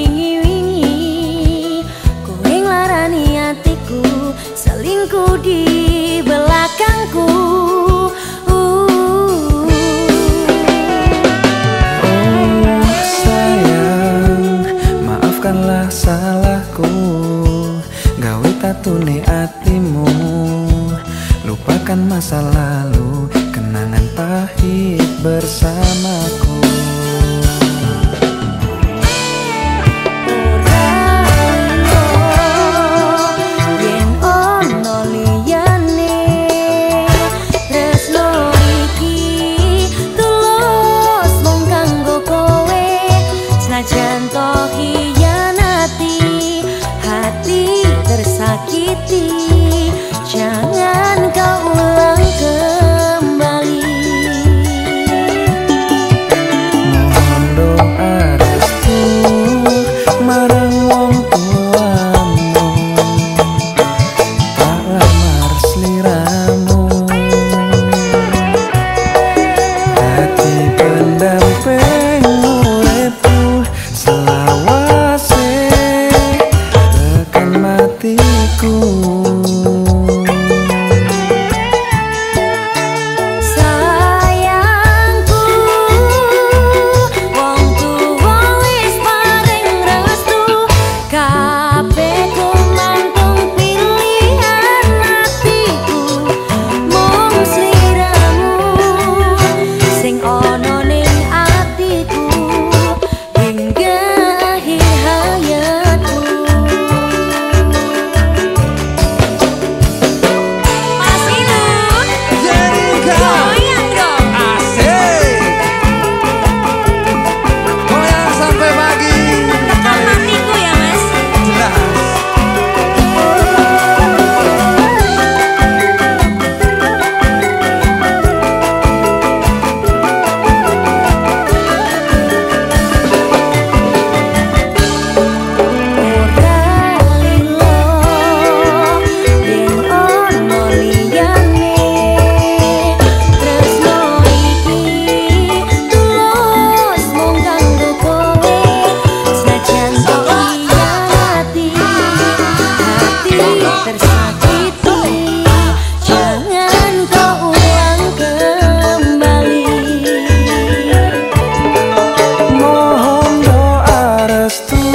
wingi-wingi kowe nglarani atiku selingkuh di belakangku. Maafkanlah salahku, gawe tatune atimu. Lupakan masa lalu, kenangan pahit bersamaku. Tersakiti, jangan kau ulang kembali. Mohon doa restu marang wong tuamu, tak lamar sliramu. Hati pendamping uripku selawase tekan matiku. Sayangku, wong tuwa wis paring restu, kabeh kumangtung pilihan atiku. Mung sliramu sing ana ning atiku hingga akhir hayatku. Tersakiti, jangan kau ulang kembali. Mohon doa restu